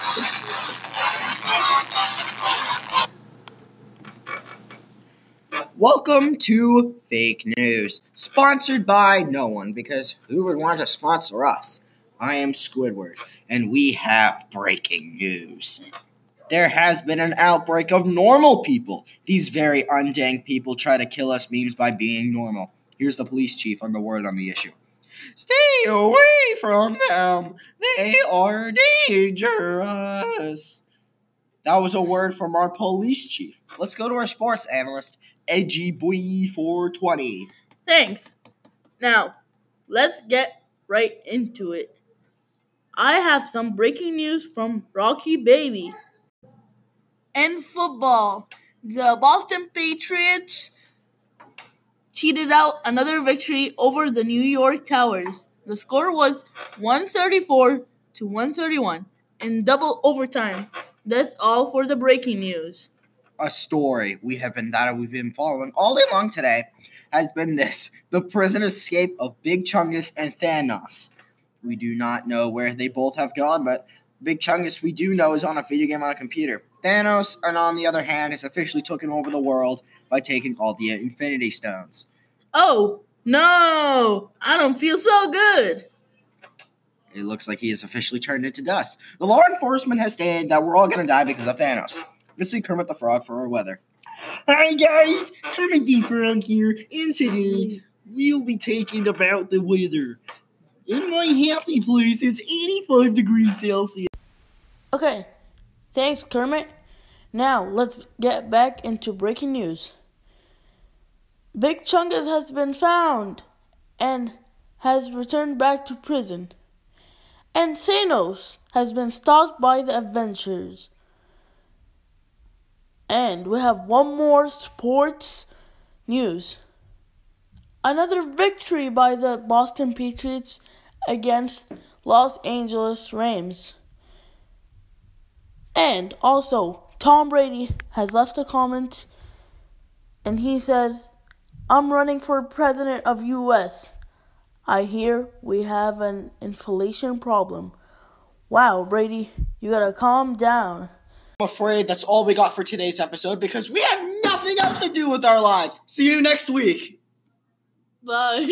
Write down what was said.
Welcome to Fake News, sponsored by no one, because who would want to sponsor us? I am Squidward, and we have breaking news. There has been an outbreak of normal people. These very undang people try to kill us memes by being normal. Here's the police chief on the word on the issue. Stay away from them. They are dangerous. That was a word from our police chief. Let's go to our sports analyst, Edgy Boy 420. Thanks. Now, let's get right into it. I have some breaking news from Rocky Baby. In football, the Boston Patriots cheated out another victory over the New York Towers. The score was 134-131 in double overtime. That's all for the breaking news. A story we've been following all day long today has been this: the prison escape of Big Chungus and Thanos. We do not know where they both have gone, but Big Chungus we do know is on a video game on a computer. Thanos, and on the other hand, has officially taken over the world by taking all the Infinity Stones. Oh, no! I don't feel so good. It looks like he has officially turned into dust. The law enforcement has stated that we're all going to die because of Thanos. Let's see Kermit the Frog for our weather. Hi guys, Kermit the Frog here, and today we'll be talking about the weather. In my happy place, it's 85 degrees Celsius. Okay, thanks Kermit. Now, let's get back into breaking news. Big Chungus has been found and has returned back to prison. And Thanos has been stalked by the Avengers. And we have one more sports news. Another victory by the Boston Patriots against Los Angeles Rams. And also, Tom Brady has left a comment and he says, "I'm running for president of US. I hear we have an inflation problem." Wow, Brady, you gotta calm down. I'm afraid that's all we got for today's episode because we have nothing else to do with our lives. See you next week. Bye.